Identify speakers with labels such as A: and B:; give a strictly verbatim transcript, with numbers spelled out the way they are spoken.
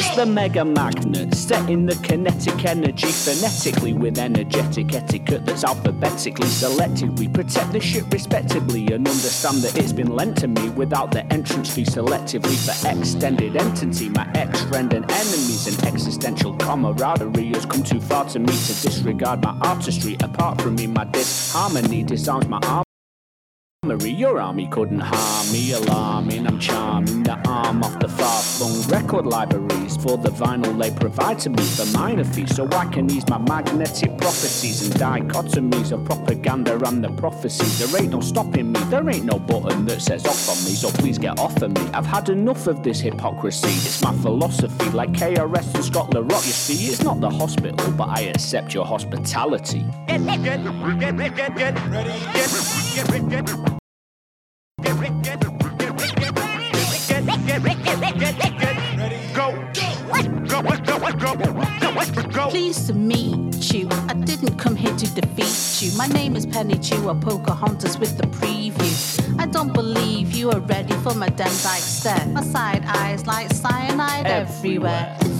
A: It's the mega magnet, setting the kinetic energy phonetically with energetic etiquette that's alphabetically selected. We protect the shit respectively and understand that it's been lent to me without the entrance fee selectively for extended entity. My ex-friend and enemies and existential camaraderie has come too far to me to disregard my artistry. Apart from me, my disharmony disarms my arm. Your army couldn't harm me, alarming, I'm charming the arm off the far-flung record libraries for the vinyl they provide to me for minor fees, so I can ease my magnetic properties and dichotomies of propaganda and the prophecies. There ain't no stopping me, there ain't no button that says off on me, so please get off of me. I've had enough of this hypocrisy, it's my philosophy, like K R S and Scotland Rock. You see, it's not the hospital, but I accept your hospitality. Get, get, get, get, get, get ready, get, get, get, get.
B: Pleased to meet you. I didn't come here to defeat you. My name is Penny Chew, a Pocahontas with the preview. I don't believe you are ready for my Van Dyke stare. My side eyes like cyanide everywhere. everywhere.